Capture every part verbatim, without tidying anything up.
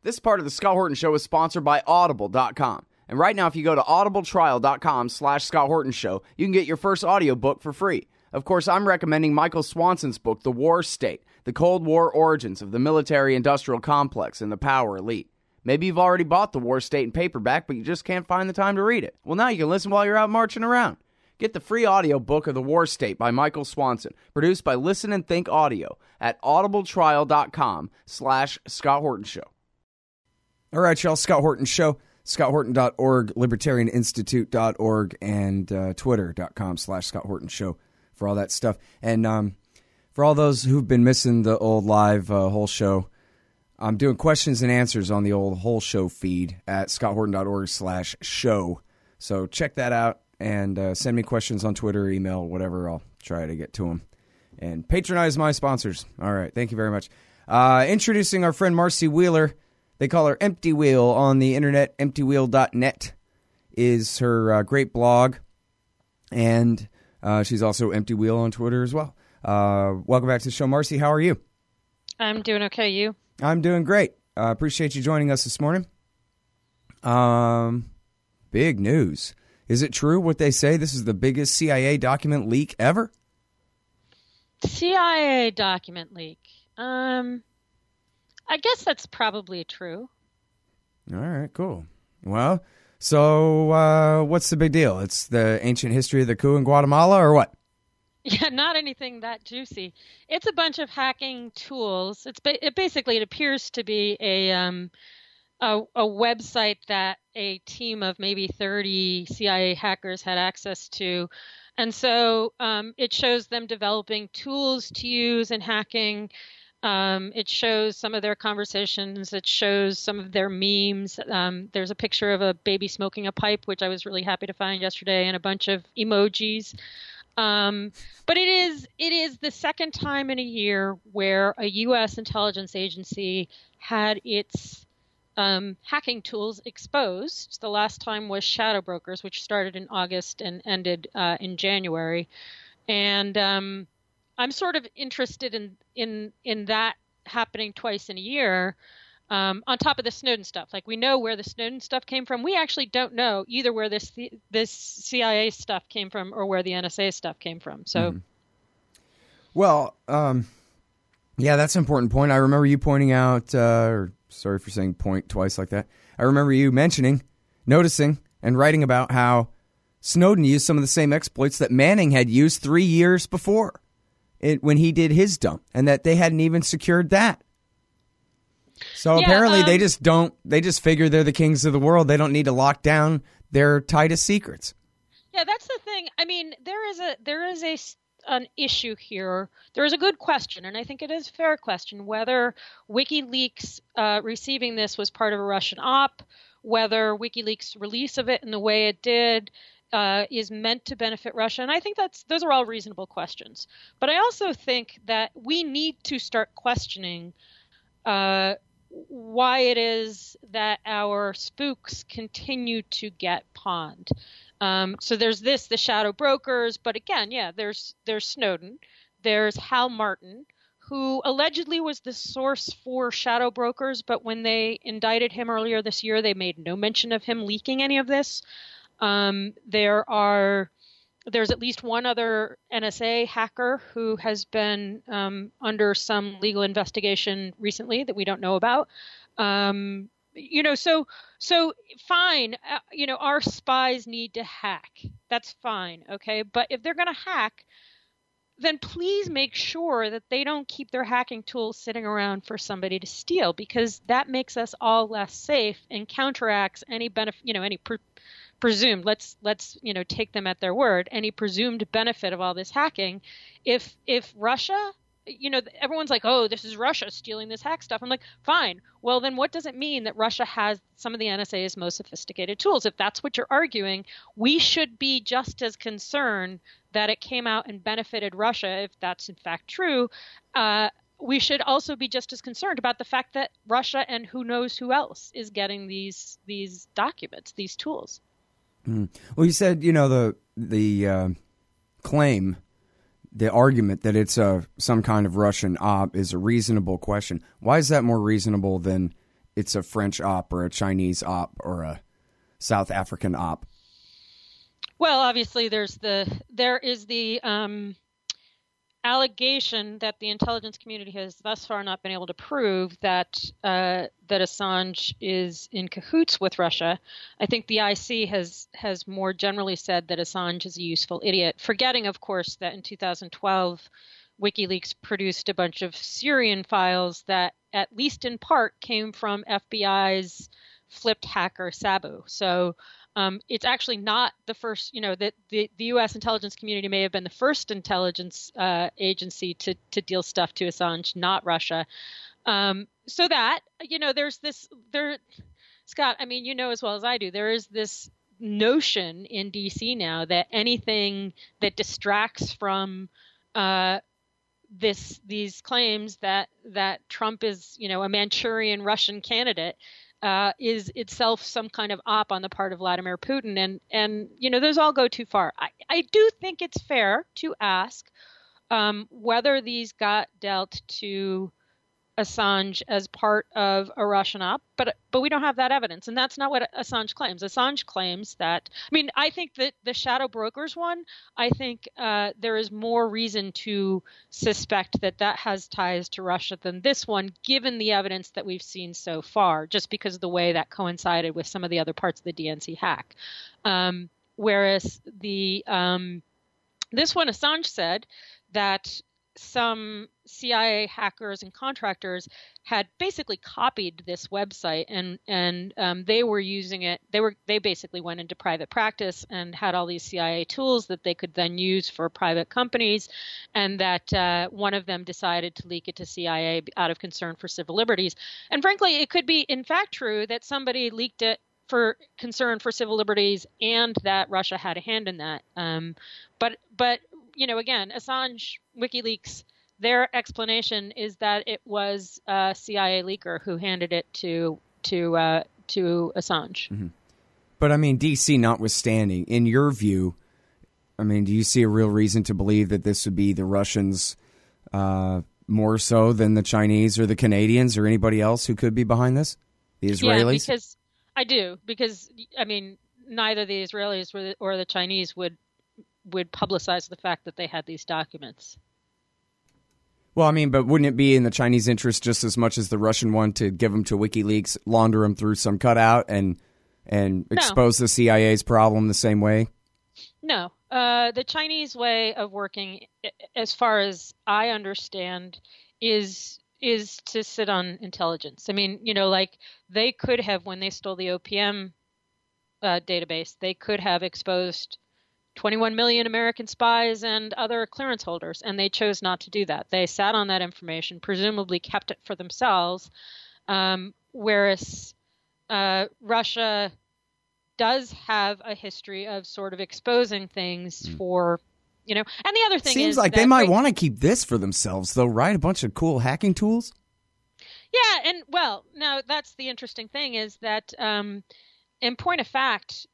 This part of the Scott Horton Show is sponsored by Audible dot com. And right now, if you go to audibletrial.com slash Scott Horton Show, you can get your first audiobook for free. Of course, I'm recommending Michael Swanson's book, The War State, The Cold War Origins of the Military-Industrial Complex and the Power Elite. Maybe you've already bought The War State in paperback, but you just can't find the time to read it. Well, now you can listen while you're out marching around. Get the free audiobook of The War State by Michael Swanson, produced by Listen and Think Audio at audibletrial.com slash Scott Horton Show. All right, y'all, Scott Horton Show, scott horton dot org, libertarian institute dot org, and uh, twitter.com slash Scott Horton Show for all that stuff. And um, for all those who've been missing the old live uh, whole show, I'm doing questions and answers on the old whole show feed at scott horton dot org slash show. So check that out and uh, send me questions on Twitter, email, whatever. I'll try to get to them. And patronize my sponsors. All right, thank you very much. Uh, introducing our friend Marcy Wheeler. They call her Empty Wheel on the internet. empty wheel dot net is her uh, great blog. And uh, she's also Empty Wheel on Twitter as well. Uh, welcome back to the show, Marcy. How are you? I'm doing okay. You? I'm doing great. I uh, appreciate you joining us this morning. Um, big news. Is it true what they say? This is the biggest C I A document leak ever? C I A document leak. Um... I guess that's probably true. All right, cool. Well, so uh, what's the big deal? It's the ancient history of the coup in Guatemala, or what? Yeah, not anything that juicy. It's a bunch of hacking tools. It's ba- it basically it appears to be a um a, a website that a team of maybe thirty C I A hackers had access to. And so um, it shows them developing tools to use in hacking. Um, it shows some of their conversations. It shows some of their memes. Um, there's a picture of a baby smoking a pipe, which I was really happy to find yesterday, and a bunch of emojis. Um, but it is it is the second time in a year where a U S intelligence agency had its um, hacking tools exposed. The last time was Shadow Brokers, which started in August and ended uh, in January. And um, I'm sort of interested in in in that happening twice in a year, um, on top of the Snowden stuff. Like, we know where the Snowden stuff came from. We actually don't know either where this this C I A stuff came from or where the N S A stuff came from. So, mm-hmm. well, um, yeah, that's an important point. I remember you pointing out, uh, or sorry for saying point twice like that. I remember you mentioning, noticing, and writing about how Snowden used some of the same exploits that Manning had used three years before. It, when he did his dump, and that they hadn't even secured that. So yeah, apparently um, they just don't, they just figure they're the kings of the world. They don't need to lock down their tightest secrets. Yeah, that's the thing. I mean, there is a, there is a, an issue here. There is a good question, and I think it is a fair question, whether WikiLeaks uh, receiving this was part of a Russian op, whether WikiLeaks' release of it in the way it did Uh, is meant to benefit Russia. And I think that's those are all reasonable questions. But I also think that we need to start questioning uh, why it is that our spooks continue to get pawned. Um, so there's this, the Shadow Brokers. But again, yeah, there's there's Snowden. There's Hal Martin, who allegedly was the source for Shadow Brokers. But when they indicted him earlier this year, they made no mention of him leaking any of this. Um, there are, there's at least one other N S A hacker who has been um, under some legal investigation recently that we don't know about. Um, you know, so so fine. Uh, you know, our spies need to hack. That's fine, okay. But if they're going to hack, then please make sure that they don't keep their hacking tools sitting around for somebody to steal, because that makes us all less safe and counteracts any benefit. You know, any per- presumed, let's let's you know take them at their word, any presumed benefit of all this hacking. If if Russia, you know, everyone's like, oh, this is Russia stealing this hack stuff. I'm like, fine. Well, then what does it mean that Russia has some of the N S A's most sophisticated tools? If that's what you're arguing, we should be just as concerned that it came out and benefited Russia, if that's in fact true. Uh, we should also be just as concerned about the fact that Russia and who knows who else is getting these these documents, these tools. Mm. Well, you said, you know, the the uh, claim, the argument that it's a some kind of Russian op is a reasonable question. Why is that more reasonable than it's a French op or a Chinese op or a South African op? Well, obviously, there's the there is the um, allegation that the intelligence community has thus far not been able to prove that uh, that Assange is in cahoots with Russia. I think the I C has has more generally said that Assange is a useful idiot, forgetting, of course, that in two thousand twelve, WikiLeaks produced a bunch of Syrian files that, at least in part, came from F B I's flipped hacker Sabu. So. Um, it's actually not the first, you know, that the, the U S intelligence community may have been the first intelligence uh, agency to to deal stuff to Assange, not Russia. Um, so that, you know, there's this there, Scott, I mean, you know as well as I do, there is this notion in D C now that anything that distracts from uh, this these claims that that Trump is, you know, a Manchurian Russian candidate Uh, is itself some kind of op on the part of Vladimir Putin. And, and you know, those all go too far. I, I do think it's fair to ask um, whether these got dealt to Assange as part of a Russian op, but but we don't have that evidence. And that's not what Assange claims. Assange claims that, I mean, I think that the shadow brokers one, I think uh, there is more reason to suspect that that has ties to Russia than this one, given the evidence that we've seen so far, just because of the way that coincided with some of the other parts of the D N C hack. Um, whereas the um, this one, Assange said that some C I A hackers and contractors had basically copied this website, and and um, they were using it. They were they basically went into private practice and had all these C I A tools that they could then use for private companies, and that uh, one of them decided to leak it to C I A out of concern for civil liberties. And frankly, it could be in fact true that somebody leaked it for concern for civil liberties, and that Russia had a hand in that. Um, but but. You know, again, Assange, WikiLeaks, their explanation is that it was a C I A leaker who handed it to to uh, to Assange. Mm-hmm. But I mean, D C notwithstanding, in your view, I mean, do you see a real reason to believe that this would be the Russians uh, more so than the Chinese or the Canadians or anybody else who could be behind this? The Israelis? Yeah, because I do. Because, I mean, neither the Israelis or the, or the Chinese would would publicize the fact that they had these documents. Well, I mean, but wouldn't it be in the Chinese interest just as much as the Russian one to give them to WikiLeaks, launder them through some cutout, and and expose no. the C I A's problem the same way? No. Uh, the Chinese way of working, as far as I understand, is is to sit on intelligence. I mean, you know, like they could have, when they stole the O P M uh, database, they could have exposed twenty-one million American spies and other clearance holders, and they chose not to do that. They sat on that information, presumably kept it for themselves, um, whereas uh, Russia does have a history of sort of exposing things mm. for, you know, and the other thing Seems is like that they might we, want to keep this for themselves, though, right? A bunch of cool hacking tools? Yeah, and, well, now that's the interesting thing is that, um, in point of fact,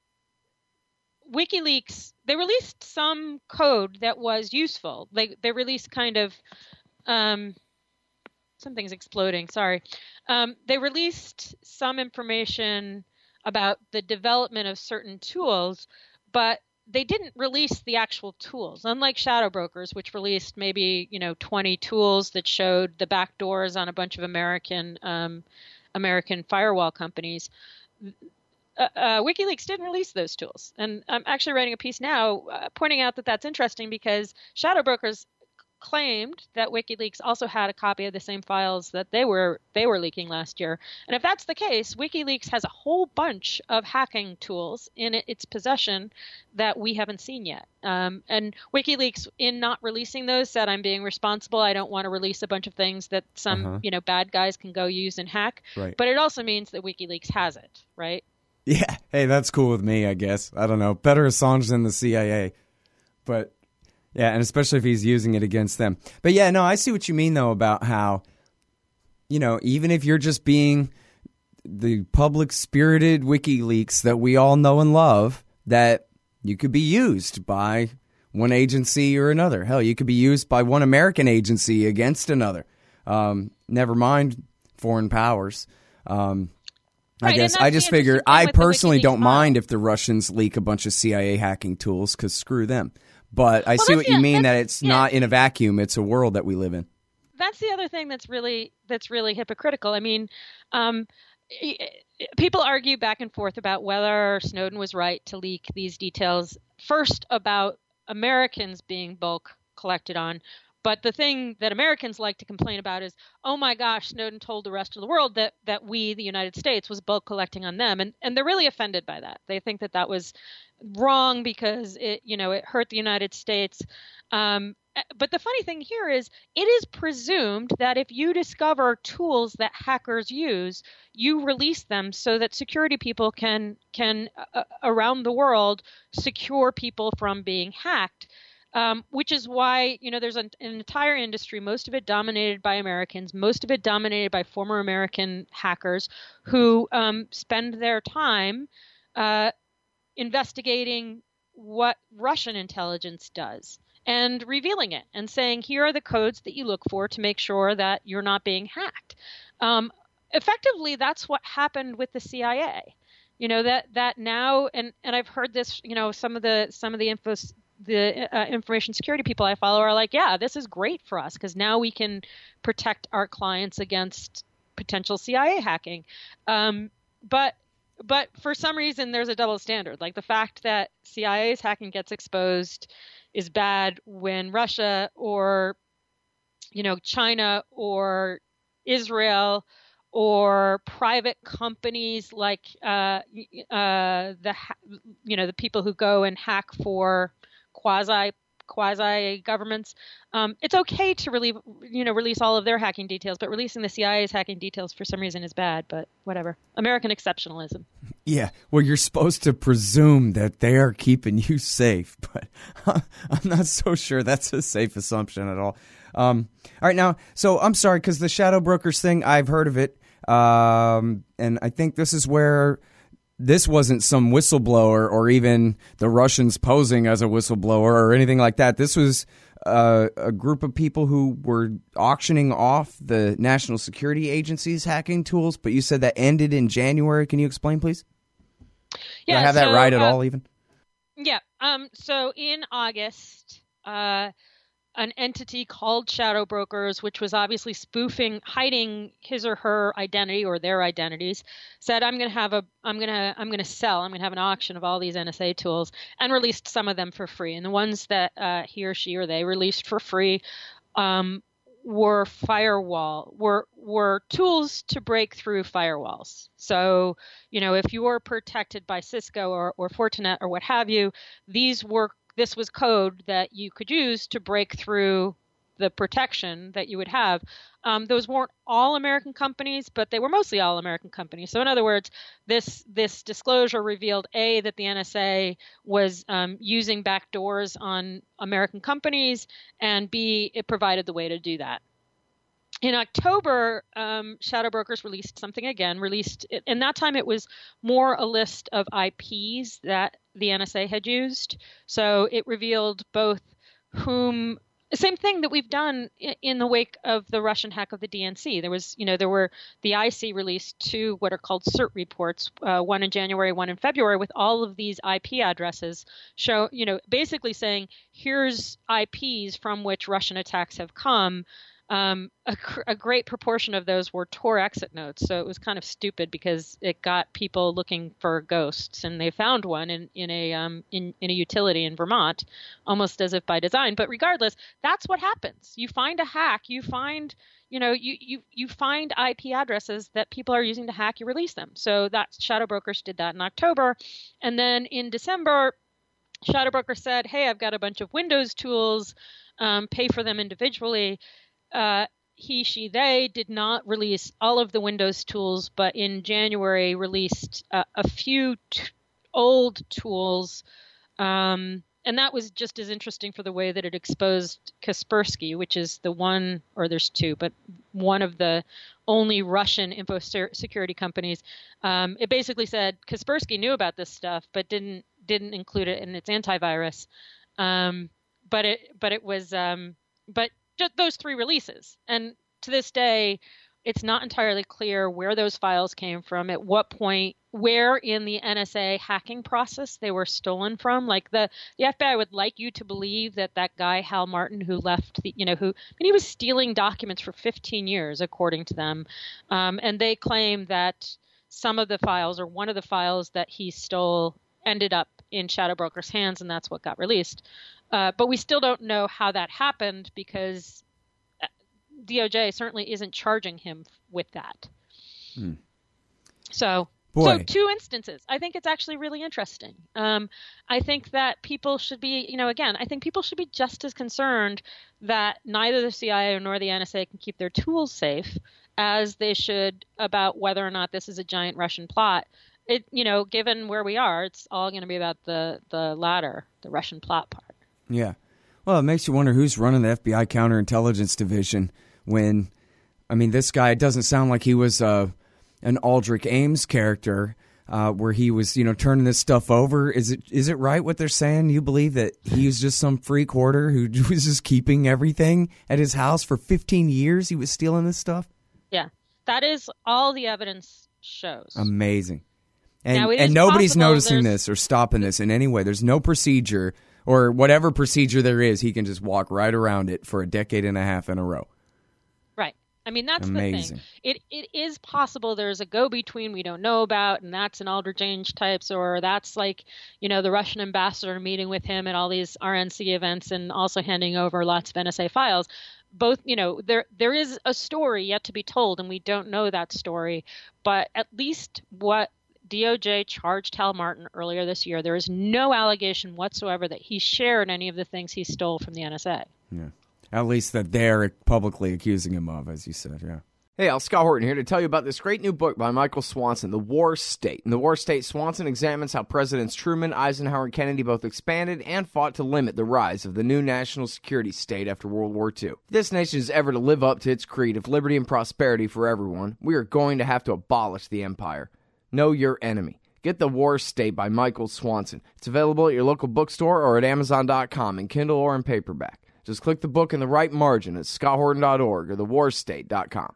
WikiLeaks, they released some code that was useful. They they released kind of, um, something's exploding, sorry. Um, they released some information about the development of certain tools, but they didn't release the actual tools. Unlike shadow brokers, which released maybe, you know, twenty tools that showed the back doors on a bunch of American um, American firewall companies. Uh, uh, WikiLeaks didn't release those tools. And I'm actually writing a piece now uh, pointing out that that's interesting because shadow brokers claimed that WikiLeaks also had a copy of the same files that they were they were leaking last year. And if that's the case, WikiLeaks has a whole bunch of hacking tools in it, its possession that we haven't seen yet. Um, and WikiLeaks, in not releasing those, said, I'm being responsible. I don't want to release a bunch of things that some uh-huh. you know bad guys can go use and hack. Right. But it also means that WikiLeaks has it, right? Yeah, hey, that's cool with me, I guess. I don't know. Better Assange than the C I A. But, yeah, and especially if he's using it against them. But, yeah, no, I see what you mean, though, about how, you know, even if you're just being the public-spirited WikiLeaks that we all know and love, that you could be used by one agency or another. Hell, you could be used by one American agency against another. Um, never mind foreign powers. Um, I Right, and guess that's I the just interesting figure thing I with the personally WikiLeaks don't model. mind if the Russians leak a bunch of C I A hacking tools because screw them. But I Well, see that's what you the- mean, that that's- it's yeah. not in a vacuum. It's a world that we live in. That's the other thing that's really that's really hypocritical. I mean, um, i- i- people argue back and forth about whether Snowden was right to leak these details. First, about Americans being bulk collected on. But the thing that Americans like to complain about is, oh my gosh, Snowden told the rest of the world that that we, the United States, was bulk collecting on them, and and they're really offended by that. They think that that was wrong because it, you know, it hurt the United States. Um, but the funny thing here is, it is presumed that if you discover tools that hackers use, you release them so that security people can can uh, around the world secure people from being hacked. Um, which is why, you know, there's an, an entire industry, most of it dominated by Americans, most of it dominated by former American hackers who um, spend their time uh, investigating what Russian intelligence does and revealing it and saying, here are the codes that you look for to make sure that you're not being hacked. Um, effectively, that's what happened with the C I A. You know, that that now, and, and I've heard this, you know, some of the some of the info the uh, information security people I follow are like, yeah, this is great for us because now we can protect our clients against potential C I A hacking. Um, but but for some reason, there's a double standard. Like the fact that C I A's hacking gets exposed is bad when Russia or, you know, China or Israel or private companies like uh, uh, the you know the people who go and hack for quasi quasi governments. Um, it's okay to relieve, you know, release all of their hacking details, but releasing the C I A's hacking details for some reason is bad. But whatever, American exceptionalism. Yeah, well, you're supposed to presume that they are keeping you safe, but I'm not so sure that's a safe assumption at all. Um, all right, now, so I'm sorry, because the shadow brokers thing, I've heard of it, um, and I think this is where this wasn't some whistleblower or even the Russians posing as a whistleblower or anything like that. This was uh, a group of people who were auctioning off the National Security Agency's hacking tools, but you said that ended in January. Can you explain, please? Yeah, Do I have that so, right at uh, all, even? Yeah. Um. So in August, uh, an entity called Shadow Brokers, which was obviously spoofing, hiding his or her identity or their identities, said, "I'm going to have a, I'm going to, I'm going to sell, I'm going to have an auction of all these N S A tools," and released some of them for free. And the ones that uh, he or she or they released for free um, were firewall, were were tools to break through firewalls. So, you know, if you're protected by Cisco or, or Fortinet or what have you, these were this was code that you could use to break through the protection that you would have. Um, those weren't all American companies, but they were mostly all American companies. So in other words, this this disclosure revealed, A, that the N S A was um, using backdoors on American companies, and B, it provided the way to do that. In October, um, Shadow Brokers released something again, released, and that time it was more a list of I Ps that the N S A had used. So it revealed both whom, same thing that we've done in the wake of the Russian hack of the D N C. There was, you know, there were, the I C released two what are called CERT reports, uh, one in January, one in February, with all of these I P addresses, show, you know, basically saying, here's I Ps from which Russian attacks have come. Um, a, a great proportion of those were Tor exit notes. So it was kind of stupid because it got people looking for ghosts, and they found one in, in a um, in, in a utility in Vermont, almost as if by design. But regardless, that's what happens. You find a hack, you find, you know, you, you, you find I P addresses that people are using to hack, you release them. So that Shadow Brokers did that in October. And then in December, Shadow Broker said, hey, I've got a bunch of Windows tools, um, pay for them individually. Uh, he, she, they did not release all of the Windows tools, but in January released uh, a few t- old tools. Um, and that was just as interesting for the way that it exposed Kaspersky, which is the one, or there's two, but one of the only Russian info security companies. Um, it basically said Kaspersky knew about this stuff, but didn't didn't include it in its antivirus. Um, but it but it was um, but just those three releases. And to this day, It's not entirely clear where those files came from, at what point, where in the N S A hacking process they were stolen from. Like the, the F B I would like you to believe that that guy, Hal Martin, who left, the, you know, who, I mean, he was stealing documents for fifteen years, according to them. Um, and they claim that some of the files, or one of the files that he stole, ended up in Shadow Broker's hands, and that's what got released. Uh, but we still don't know how that happened, because D O J certainly isn't charging him with that. Hmm. So, so two instances. I think it's actually really interesting. Um, I think that people should be, you know, again, I think people should be just as concerned that neither the C I A nor the N S A can keep their tools safe as they should about whether or not this is a giant Russian plot. It, you know, given where we are, it's all going to be about the, the latter, the Russian plot part. Yeah. Well, it makes you wonder who's running the F B I counterintelligence division when, I mean, this guy, it doesn't sound like he was uh, an Aldrich Ames character uh, where he was, you know, turning this stuff over. Is it is it right what they're saying? You believe that he was just some freak hoarder who was just keeping everything at his house for fifteen years? He was stealing this stuff? Yeah. That is all the evidence shows. Amazing. And, now, and nobody's noticing this or stopping this in any way. There's no procedure or whatever procedure there is. He can just walk right around it for a decade and a half in a row. Right. I mean, that's Amazing. the thing. It It is possible there's a go-between we don't know about, and that's an Aldrich Ames types, or that's like, you know, the Russian ambassador meeting with him at all these R N C events and also handing over lots of N S A files. Both, you know, there there is a story yet to be told, and we don't know that story. But at least what D O J charged Hal Martin earlier this year, there is no allegation whatsoever that he shared any of the things he stole from the N S A. Yeah. At least that they're publicly accusing him of, as you said, yeah. Hey, Al, Scott Horton here to tell you about this great new book by Michael Swanson, The War State. In The War State, Swanson examines how Presidents Truman, Eisenhower, and Kennedy both expanded and fought to limit the rise of the new national security state after World War Two. If this nation is ever to live up to its creed of liberty and prosperity for everyone, we are going to have to abolish the empire. Know your enemy. Get The War State by Michael Swanson. It's available at your local bookstore or at amazon dot com in Kindle or in paperback. Just click the book in the right margin at scott horton dot org or the war state dot com.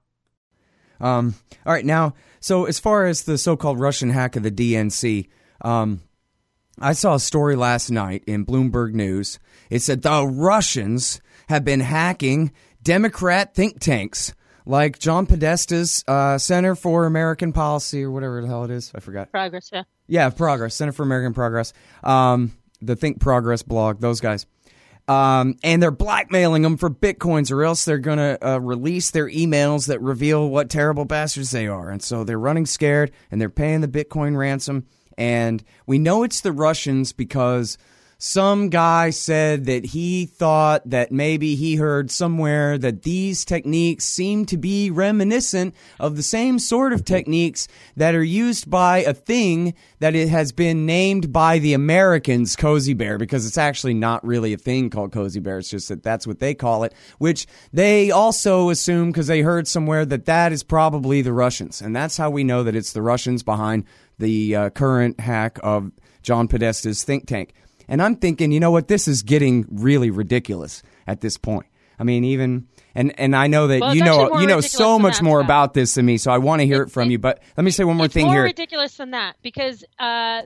Um, all right, now, so as far as the so-called Russian hack of the D N C, um, I saw a story last night in Bloomberg News. It said the Russians have been hacking Democrat think tanks like John Podesta's uh, Center for American Policy or whatever the hell it is. I forgot. Progress, yeah. Yeah, Progress, Center for American Progress. Um, the Think Progress blog, those guys. Um, and they're blackmailing them for bitcoins, or else they're going to uh, release their emails that reveal what terrible bastards they are. And so they're running scared, and they're paying the Bitcoin ransom. And we know it's the Russians because some guy said that he thought that maybe he heard somewhere that these techniques seem to be reminiscent of the same sort of techniques that are used by a thing that it has been named by the Americans Cozy Bear, because it's actually not really a thing called Cozy Bear. It's just that that's what they call it, which they also assume because they heard somewhere that that is probably the Russians. And that's how we know that it's the Russians behind the uh, current hack of John Podesta's think tank. And I'm thinking, you know what, this is getting really ridiculous at this point. I mean, even, and, and I know that well, you know you know so much more that. about this than me, so I want to hear it, it from it, you. But let me say one more it's thing more here. It's more ridiculous than that because, uh,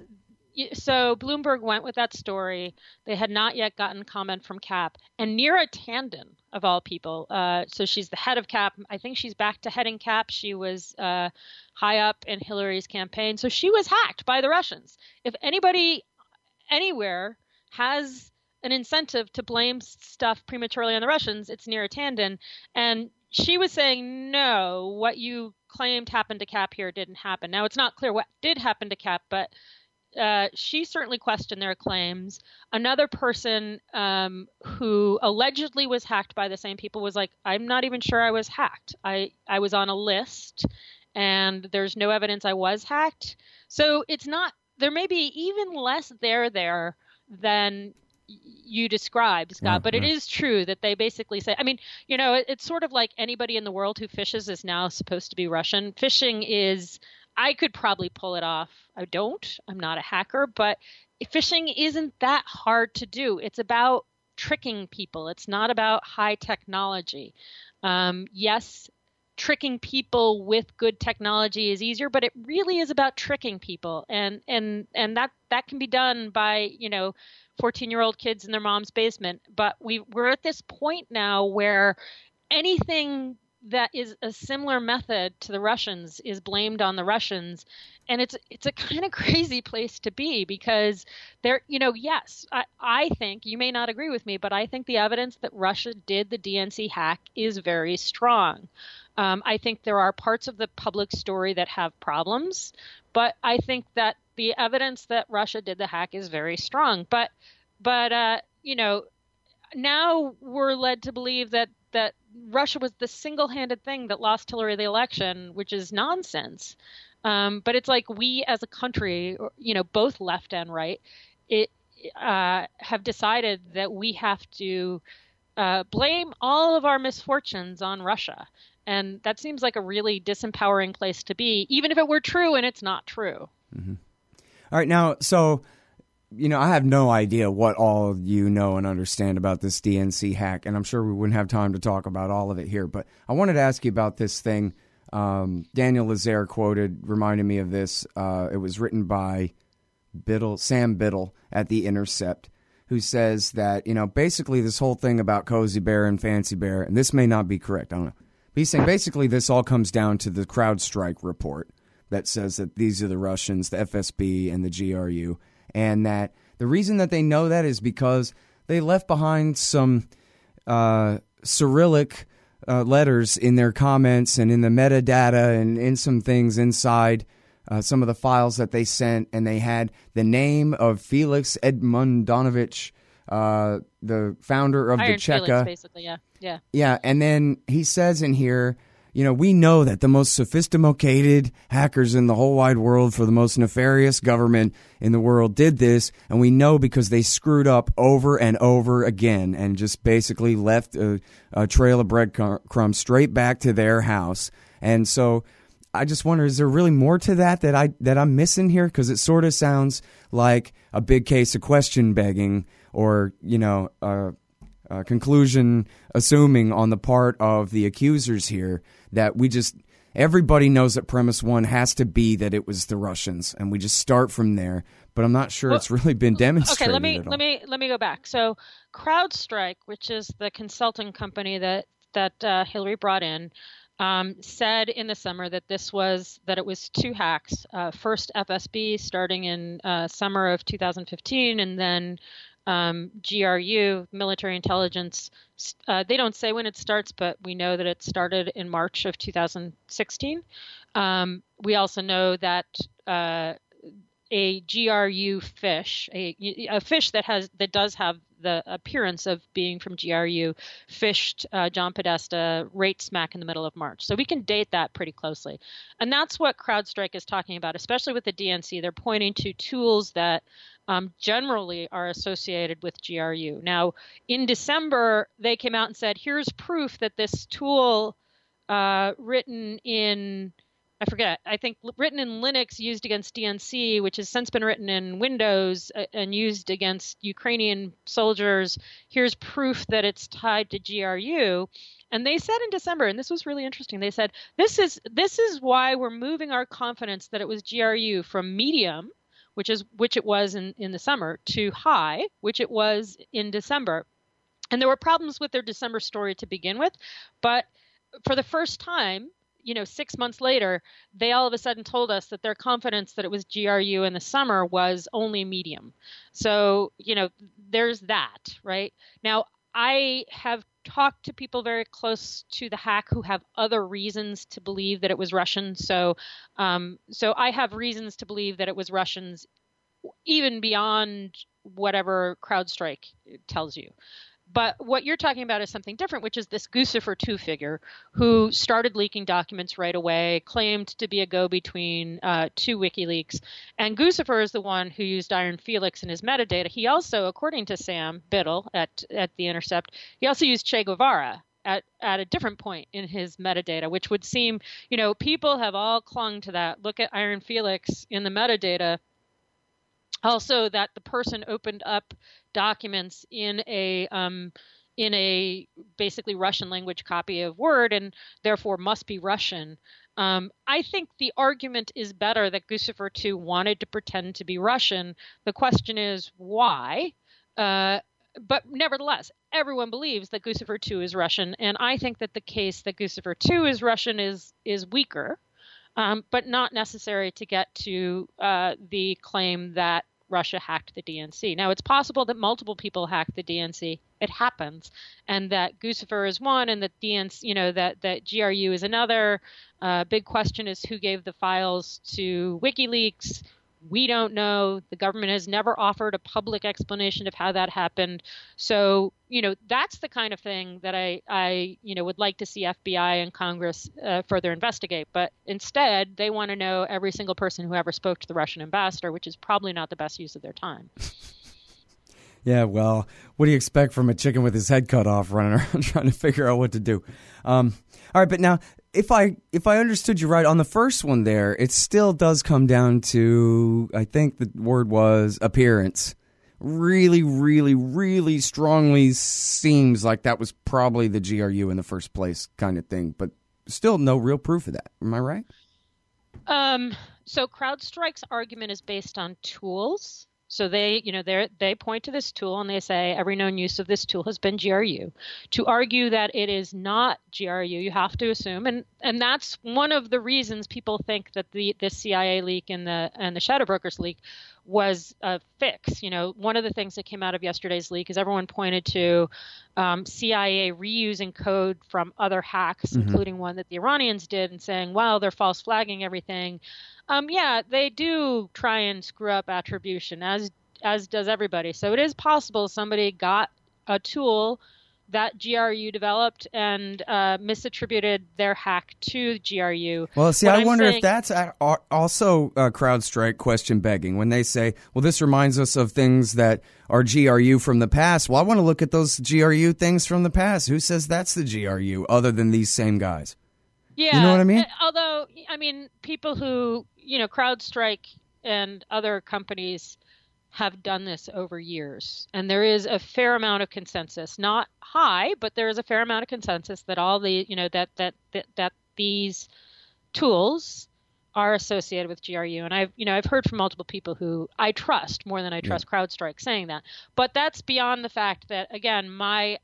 so Bloomberg went with that story. They had not yet gotten comment from Cap. And Neera Tanden, of all people, uh, so she's the head of Cap. I think she's back to heading Cap. She was uh, high up in Hillary's campaign. So she was hacked by the Russians. If anybody anywhere has an incentive to blame stuff prematurely on the Russians, it's Neera Tanden. And she was saying, no, what you claimed happened to Cap here didn't happen. Now, it's not clear what did happen to Cap, but uh, she certainly questioned their claims. Another person um, who allegedly was hacked by the same people was like, I'm not even sure I was hacked. I, I was on a list, and there's no evidence I was hacked. So it's not, there may be even less there there than you described, Scott, yeah, but yeah. it is true that they basically say, I mean, you know, it, it's sort of like anybody in the world who fishes is now supposed to be Russian. Fishing is, I could probably pull it off. I don't, I'm not a hacker, but fishing isn't that hard to do. It's about tricking people. It's not about high technology. Um, yes, tricking people with good technology is easier, but it really is about tricking people. And, and, and that, that can be done by, you know, fourteen year old kids in their mom's basement. But we we're at this point now where anything that is a similar method to the Russians is blamed on the Russians. And it's it's a kind of crazy place to be, because there, you know, yes, I, I think, you may not agree with me, but I think the evidence that Russia did the D N C hack is very strong. Um, I think there are parts of the public story that have problems, but I think that the evidence that Russia did the hack is very strong. But, but uh, you know, now we're led to believe that that Russia was the single-handed thing that lost Hillary the election, which is nonsense. Um, but it's like we as a country, you know, both left and right, it uh, have decided that we have to uh, blame all of our misfortunes on Russia. And that seems like a really disempowering place to be, even if it were true, and it's not true. Mm-hmm. All right. Now, so, you know, I have no idea what all you know and understand about this D N C hack, and I'm sure we wouldn't have time to talk about all of it here. But I wanted to ask you about this thing. Um, Daniel Lazaire quoted, reminded me of this. Uh, it was written by Biddle, Sam Biddle at The Intercept, who says that, you know, basically this whole thing about Cozy Bear and Fancy Bear, and this may not be correct, I don't know. But he's saying basically this all comes down to the CrowdStrike report that says that these are the Russians, the F S B and the G R U, and that the reason that they know that is because they left behind some uh, Cyrillic uh, letters in their comments and in the metadata and in some things inside uh, some of the files that they sent, and they had the name of Felix Edmundonovich, uh, the founder of Iron the Cheka. Felix, basically, yeah, yeah. Yeah, and then he says in here, you know, we know that the most sophisticated hackers in the whole wide world for the most nefarious government in the world did this, and we know because they screwed up over and over again and just basically left a, a trail of breadcrumbs straight back to their house. And so I just wonder, is there really more to that that, I, that I'm missing here? Because it sort of sounds like a big case of question begging or, you know, uh, Uh, conclusion assuming on the part of the accusers here that we just everybody knows that premise one has to be that it was the Russians, and we just start from there. But I'm not sure well, it's really been demonstrated. Okay, let me at all. let me let me go back. So CrowdStrike, which is the consulting company that that uh, Hillary brought in, um, said in the summer that this was that it was two hacks. Uh, first F S B starting in uh, summer of two thousand fifteen, and then Um, G R U, military intelligence, uh, they don't say when it starts, but we know that it started in March of two thousand sixteen. Um, we also know that uh, a G R U fish, a, a fish that has that does have the appearance of being from G R U, fished uh, John Podesta right smack in the middle of March. So we can date that pretty closely. And that's what CrowdStrike is talking about, especially with the D N C. They're pointing to tools that Um, generally are associated with G R U. Now, in December, they came out and said, here's proof that this tool uh, written in, I forget, I think written in Linux used against D N C, which has since been written in Windows uh, and used against Ukrainian soldiers, here's proof that it's tied to G R U. And they said in December, and this was really interesting, they said, this is this is why we're moving our confidence that it was G R U from medium, which is which it was in, in the summer, to high, which it was in December. And there were problems with their December story to begin with. But for the first time, you know, six months later, they all of a sudden told us that their confidence that it was G R U in the summer was only medium. So, you know, there's that, right? Now, I have talked to people very close to the hack who have other reasons to believe that it was Russian. So, um, so I have reasons to believe that it was Russians, even beyond whatever CrowdStrike tells you. But what you're talking about is something different, which is this Guccifer two figure who started leaking documents right away, claimed to be a go-between uh, to WikiLeaks. And Guccifer is the one who used Iron Felix in his metadata. He also, according to Sam Biddle at, at The Intercept, he also used Che Guevara at, at a different point in his metadata, which would seem, you know, people have all clung to that. Look at Iron Felix in the metadata. Also, that the person opened up documents in a um, in a basically Russian language copy of Word and therefore must be Russian. Um, I think the argument is better that Guccifer two wanted to pretend to be Russian. The question is why? Uh, but nevertheless, everyone believes that Guccifer two is Russian, and I think that the case that Guccifer two is Russian is is weaker, um, but not necessary to get to uh, the claim that Russia hacked the D N C. Now, it's possible that multiple people hacked the D N C. It happens, and that Guccifer is one, and that D N C, you know, that that G R U is another. Uh, big question is who gave the files to WikiLeaks. We don't know. The government has never offered a public explanation of how that happened. So, you know, that's the kind of thing that I, I you know, would like to see F B I and Congress uh, further investigate. But instead, they want to know every single person who ever spoke to the Russian ambassador, which is probably not the best use of their time. Yeah, well, what do you expect from a chicken with his head cut off running around trying to figure out what to do? Um, all right, but now, if I if I understood you right, on the first one there, it still does come down to, I think the word was appearance. Really, really, really strongly seems like that was probably the G R U in the first place kind of thing, but still no real proof of that. Am I right? Um, so CrowdStrike's argument is based on tools. So they, you know, they they point to this tool and they say every known use of this tool has been G R U. To argue that it is not G R U, you have to assume, and and that's one of the reasons people think that the this C I A leak and the and the Shadow Brokers leak was a fix. You know, one of the things that came out of yesterday's leak is everyone pointed to um, C I A reusing code from other hacks, mm-hmm. including one that the Iranians did, and saying, "Well, they're false flagging everything." Um, yeah, they do try and screw up attribution, as as does everybody. So it is possible somebody got a tool that G R U developed and uh, misattributed their hack to G R U. Well, see, what I I'm wonder saying, if that's also uh, CrowdStrike question begging when they say, well, this reminds us of things that are G R U from the past. Well, I want to look at those G R U things from the past. Who says that's the G R U other than these same guys? Yeah. You know what I mean? Although, I mean, people who, you know, CrowdStrike and other companies have done this over years. And there is a fair amount of consensus, not high, but there is a fair amount of consensus that all the, you know, that that that, that these tools are associated with G R U. And I've, you know, I've heard from multiple people who I trust more than I trust yeah. CrowdStrike saying that. But that's beyond the fact that, again, my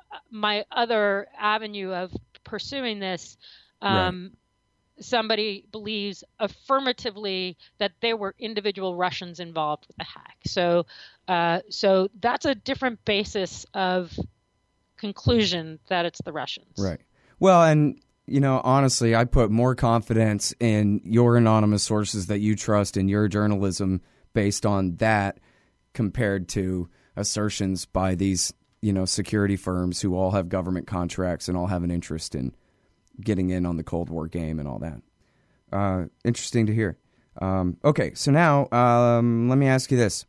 my other avenue of pursuing this, um, right. somebody believes affirmatively that there were individual Russians involved with the hack. So, uh, so that's a different basis of conclusion that it's the Russians. Right. Well, and, you know, honestly, I put more confidence in your anonymous sources that you trust in your journalism based on that compared to assertions by these, you know, security firms who all have government contracts and all have an interest in getting in on the Cold War game and all that. Uh, interesting to hear. Um, okay, so now um, let me ask you this.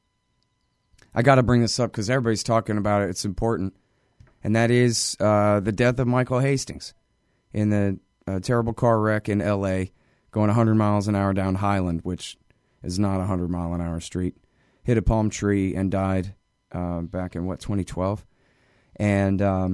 I got to bring this up because everybody's talking about it. It's important. And that is uh, the death of Michael Hastings in the uh, terrible car wreck in L A going one hundred miles an hour down Highland, which is not a one hundred mile an hour street. Hit a palm tree and died uh, back in, what, twenty twelve? And um,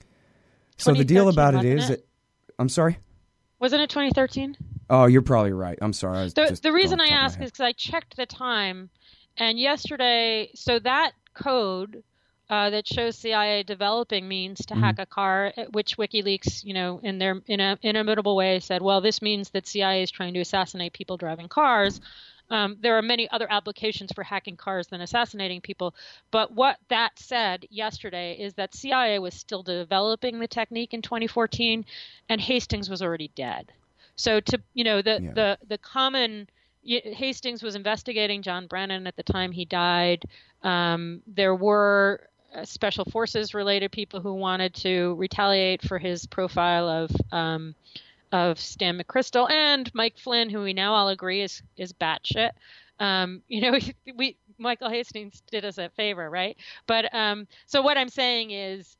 so the deal about it is... It? That, I'm sorry? Wasn't it twenty thirteen? Oh, you're probably right. I'm sorry. I was the just the reason I ask ask is because I checked the time, and yesterday, so that code uh, that shows C I A developing means to mm-hmm. hack a car, which WikiLeaks, you know, in their in a inimitable way said, well, this means that C I A is trying to assassinate people driving cars. Um, there are many other applications for hacking cars than assassinating people. But what that said yesterday is that C I A was still developing the technique in twenty fourteen, and Hastings was already dead. So to, you know, the, yeah. the, the common, Hastings was investigating John Brennan at the time he died. Um, there were special forces related people who wanted to retaliate for his profile of, um, of Stan McChrystal and Mike Flynn, who we now all agree is, is batshit. Um, you know, we, we, Michael Hastings did us a favor, right? But, um, so what I'm saying is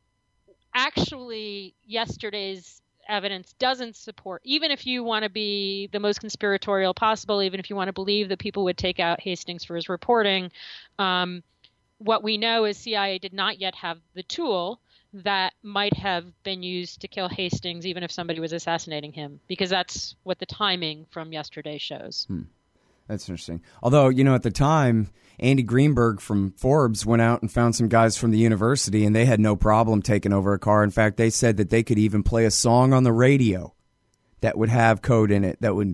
actually yesterday's evidence doesn't support, even if you want to be the most conspiratorial possible, even if you want to believe that people would take out Hastings for his reporting, um, what we know is C I A did not yet have the tool. that might have been used to kill Hastings, even if somebody was assassinating him, because that's what the timing from yesterday shows. Hmm. That's interesting. Although, you know, at the time, Andy Greenberg from Forbes went out and found some guys from the university, and they had no problem taking over a car. In fact, they said that they could even play a song on the radio that would have code in it that would,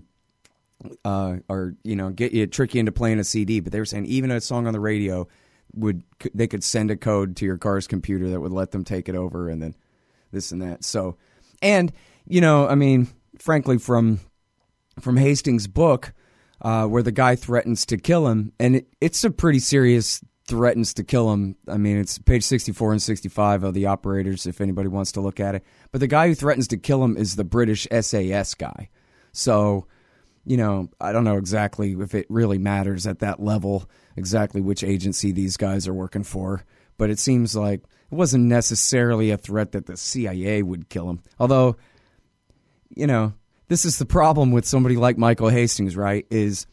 uh, or, you know, get you, trick you into playing a C D. But they were saying even a song on the radio would, they could send a code to your car's computer that would let them take it over, and then this and that. So, and, you know, I mean, frankly, from from Hastings' book, Uh, where the guy threatens to kill him, and it, it's a pretty serious threatens to kill him. I mean, it's page sixty-four and sixty-five of the Operators, if anybody wants to look at it. But the guy who threatens to kill him is the British S A S guy. So, you know, I don't know exactly if it really matters at that level, exactly which agency these guys are working for. But it seems like it wasn't necessarily a threat that the C I A would kill him. Although, you know, this is the problem with somebody like Michael Hastings, right? Is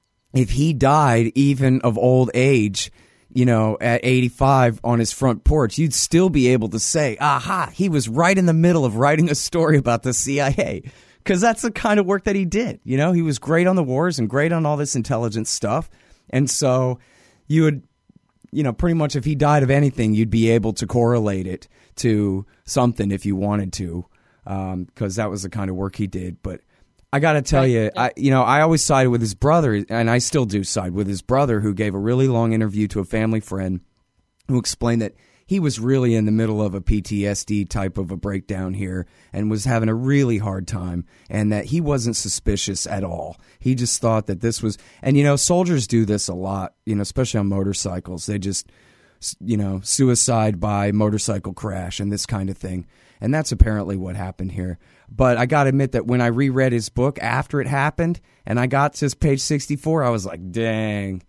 if he died even of old age, you know, at eighty-five on his front porch, you'd still be able to say, aha, he was right in the middle of writing a story about the C I A. Because that's the kind of work that he did. You know, he was great on the wars and great on all this intelligence stuff. And so you would, you know, pretty much if he died of anything, you'd be able to correlate it to something if you wanted to. Because um, that was the kind of work he did. But I got to tell right. you, I, you know, I always sided with his brother, and I still do side with his brother, who gave a really long interview to a family friend who explained that he was really in the middle of a P T S D type of a breakdown here and was having a really hard time, and that he wasn't suspicious at all. He just thought that this was, and, you know, soldiers do this a lot, you know, especially on motorcycles. They just, you know, suicide by motorcycle crash and this kind of thing. And that's apparently what happened here. But I got to admit that when I reread his book after it happened and I got to page sixty-four, I was like, dang.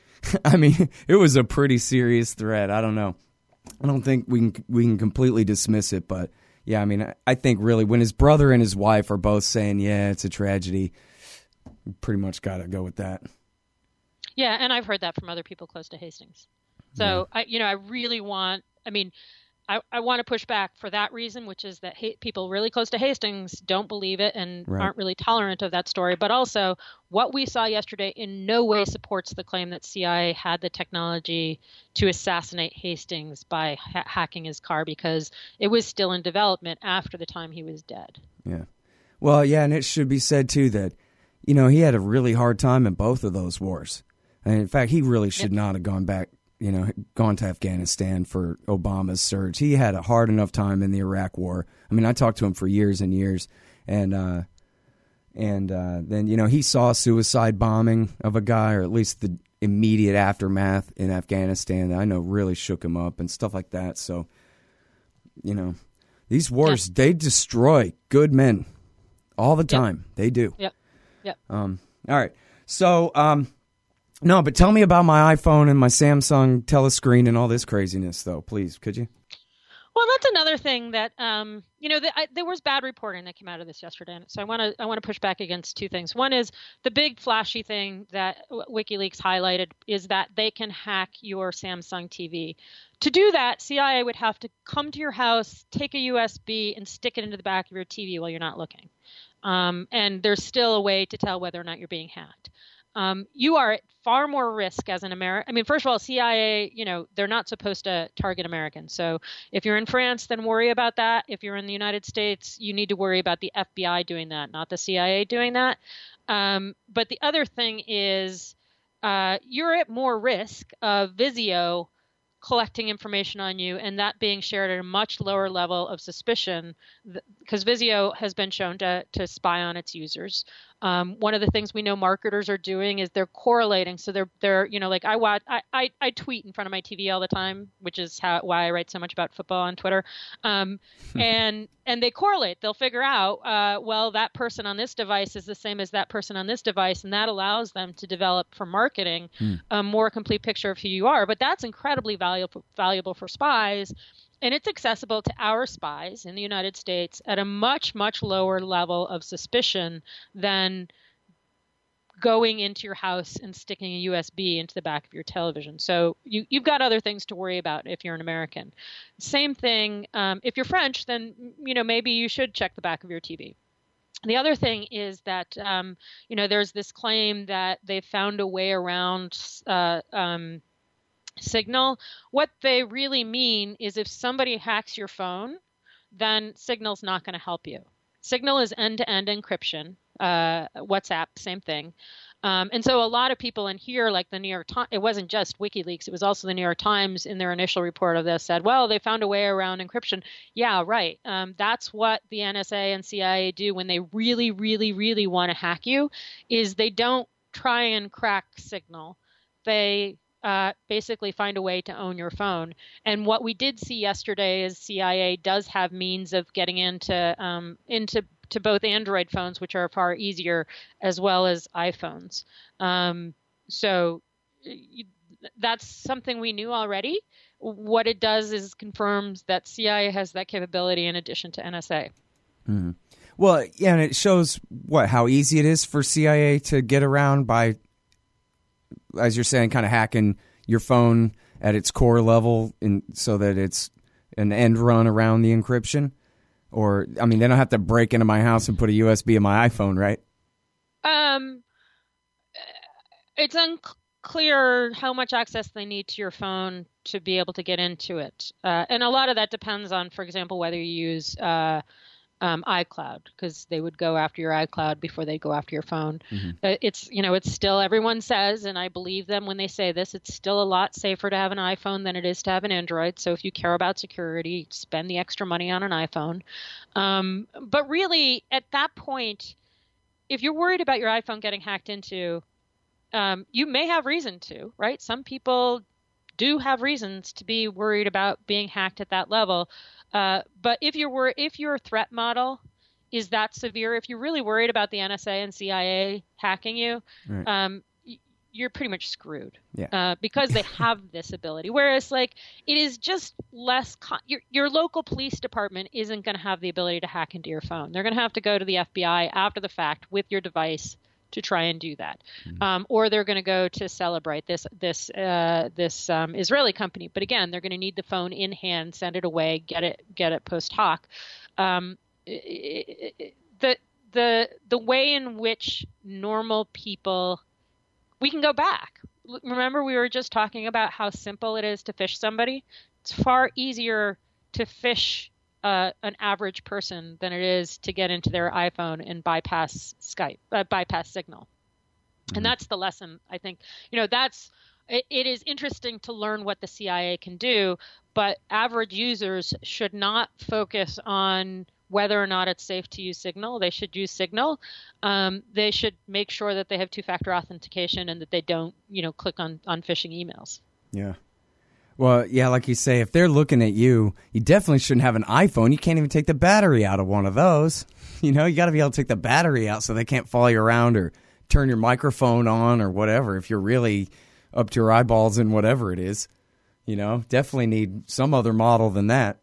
I mean, it was a pretty serious threat. I don't know. I don't think we can we can completely dismiss it. But, yeah, I mean, I, I think really when his brother and his wife are both saying, yeah, it's a tragedy, we pretty much got to go with that. Yeah, and I've heard that from other people close to Hastings. So, yeah. I, you know, I really want, I mean, I, I want to push back for that reason, which is that ha- people really close to Hastings don't believe it and right. aren't really tolerant of that story. But also, what we saw yesterday in no way supports the claim that C I A had the technology to assassinate Hastings by ha- hacking his car, because it was still in development after the time he was dead. Yeah. Well, yeah, and it should be said, too, that, you know, he had a really hard time in both of those wars. And in fact, he really should yep. not have gone back. You know, gone to Afghanistan for Obama's surge. He had a hard enough time in the Iraq War. I mean, I talked to him for years and years, and uh, and uh, then you know he saw a suicide bombing of a guy, or at least the immediate aftermath in Afghanistan. That I know really shook him up and stuff like that. So, you know, these wars yeah. they destroy good men all the time. Yep. They do. Yep. Yep. Um. All right. So, um. No, but tell me about my iPhone and my Samsung telescreen and all this craziness, though, please, could you? Well, that's another thing that, um, you know, the, I, there was bad reporting that came out of this yesterday. So I want to I want to push back against two things. One is the big flashy thing that WikiLeaks highlighted is that they can hack your Samsung T V. To do that, C I A would have to come to your house, take a U S B, and stick it into the back of your T V while you're not looking. Um, and there's still a way to tell whether or not you're being hacked. Um, you are at far more risk as an American. I mean, first of all, C I A, you know, they're not supposed to target Americans. So if you're in France, then worry about that. If you're in the United States, you need to worry about the F B I doing that, not the C I A doing that. Um, but the other thing is uh, you're at more risk of Vizio collecting information on you and that being shared at a much lower level of suspicion, because Vizio has been shown to, to spy on its users. Um, one of the things we know marketers are doing is they're correlating. So they're, they're, you know, like I watch, I, I, I tweet in front of my T V all the time, which is how, why I write so much about football on Twitter. Um, and, and they correlate. They'll figure out, uh, well, that person on this device is the same as that person on this device. And that allows them to develop for marketing hmm. a more complete picture of who you are. But that's incredibly valuable, valuable for spies. And it's accessible to our spies in the United States at a much, much lower level of suspicion than going into your house and sticking a U S B into the back of your television. So you, you've got other things to worry about if you're an American. Same thing, um, if you're French, then, you know, maybe you should check the back of your T V. The other thing is that, um, you know, there's this claim that they've found a way around uh, um, Signal. What they really mean is if somebody hacks your phone, then Signal's not going to help you. Signal is end-to-end encryption. Uh, WhatsApp, same thing. Um, and so a lot of people in here, like the New York Times, it wasn't just WikiLeaks, it was also the New York Times in their initial report of this said, well, they found a way around encryption. Yeah, right. Um, that's what the N S A and C I A do when they really, really, really want to hack you, is they don't try and crack Signal. They uh, basically find a way to own your phone. And what we did see yesterday is C I A does have means of getting into um, into to both Android phones, which are far easier, as well as iPhones. Um, so you, that's something we knew already. What it does is confirms that C I A has that capability in addition to N S A. Mm-hmm. Well, yeah, and it shows what how easy it is for C I A to get around by, as you're saying, kind of hacking your phone at its core level, in, so that it's an end run around the encryption. Or, I mean, they don't have to break into my house and put a U S B in my iPhone, right? Um, it's unclear how much access they need to your phone to be able to get into it. Uh, and a lot of that depends on, for example, whether you use uh, um, iCloud, because they would go after your iCloud before they go after your phone. Mm-hmm. Uh, it's, you know, it's still, everyone says, and I believe them when they say this, it's still a lot safer to have an iPhone than it is to have an Android. So if you care about security, spend the extra money on an iPhone. Um, but really, at that point, if you're worried about your iPhone getting hacked into, um, you may have reason to, right? Some people do have reasons to be worried about being hacked at that level. Uh, but if you're wor- if your threat model is that severe, if you're really worried about the N S A and C I A hacking you, right. um, y- you're pretty much screwed. Yeah. Uh, because they have this ability. Whereas, like, it is just less. Con- your your local police department isn't going to have the ability to hack into your phone. They're going to have to go to the F B I after the fact with your device to try and do that, mm-hmm. um, or they're going to go to Celebrite, this this uh, this um, Israeli company. But again, they're going to need the phone in hand, send it away, get it get it post hoc. Um, it, it, the the the way in which normal people, we can go back. Remember, we were just talking about how simple it is to phish somebody. It's far easier to phish Uh, an average person than it is to get into their iPhone and bypass Skype, uh, bypass Signal. Mm-hmm. And that's the lesson, I think. You know, that's it, it is interesting to learn what the C I A can do, but average users should not focus on whether or not it's safe to use Signal. They should use Signal. Um, they should make sure that they have two-factor authentication and that they don't, you know, click on, on phishing emails. Yeah. Well, yeah, like you say, if they're looking at you, you definitely shouldn't have an iPhone. You can't even take the battery out of one of those. You know, you got to be able to take the battery out so they can't follow you around or turn your microphone on or whatever if you're really up to your eyeballs in whatever it is. You know, definitely need some other model than that.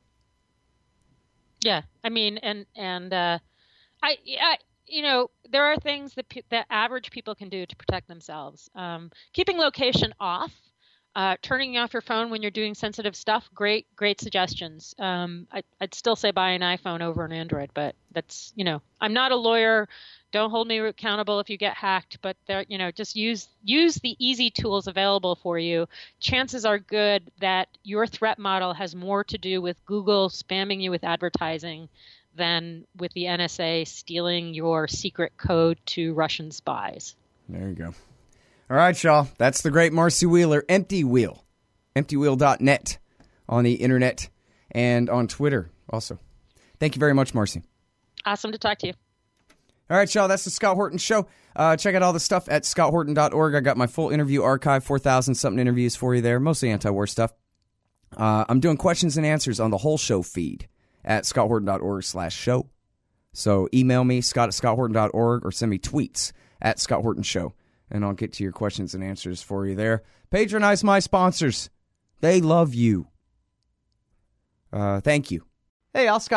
Yeah, I mean, and and uh, I, I, you know, there are things that pe- that average people can do to protect themselves. Um, keeping location off. Uh, turning off your phone when you're doing sensitive stuff, great, great suggestions. Um, I, I'd still say buy an iPhone over an Android, but that's, you know, I'm not a lawyer. Don't hold me accountable if you get hacked, but there, you know, just use use the easy tools available for you. Chances are good that your threat model has more to do with Google spamming you with advertising than with the N S A stealing your secret code to Russian spies. There you go. All right, Shaw. That's the great Marcy Wheeler. Empty Wheel. empty wheel dot net on the internet and on Twitter also. Thank you very much, Marcy. Awesome to talk to you. All right, Shaw. That's the Scott Horton Show. Uh, check out all the stuff at scott horton dot org. I got my full interview archive, four thousand something interviews for you there, mostly anti-war stuff. Uh, I'm doing questions and answers on the whole show feed at scott horton dot org slash show. So email me, scott at scott horton dot org, or send me tweets at Scott Horton Show. And I'll get to your questions and answers for you there. Patronize my sponsors. They love you. Uh, thank you. Hey, Al Scott here.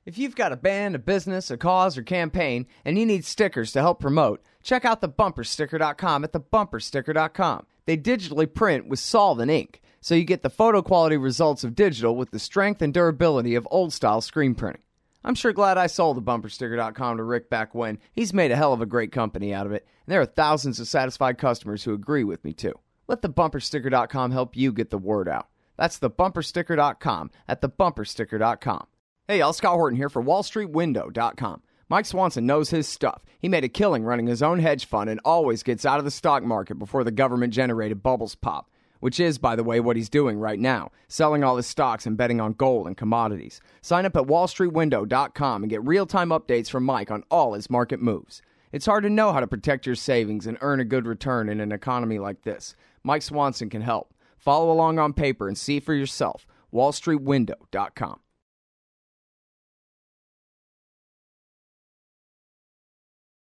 If you've got a band, a business, a cause, or campaign, and you need stickers to help promote, check out the bumper sticker dot com at the bumper sticker dot com. They digitally print with solvent ink, so you get the photo quality results of digital with the strength and durability of old-style screen printing. I'm sure glad I sold the bumper sticker dot com to Rick back when. He's made a hell of a great company out of it, and there are thousands of satisfied customers who agree with me, too. Let the bumper sticker dot com help you get the word out. That's the bumper sticker dot com at the bumper sticker dot com. Hey, y'all, Scott Horton here for wall street window dot com. Mike Swanson knows his stuff. He made a killing running his own hedge fund and always gets out of the stock market before the government-generated bubbles pop, which is, by the way, what he's doing right now, selling all his stocks and betting on gold and commodities. Sign up at wall street window dot com and get real-time updates from Mike on all his market moves. It's hard to know how to protect your savings and earn a good return in an economy like this. Mike Swanson can help. Follow along on paper and see for yourself. wall street window dot com.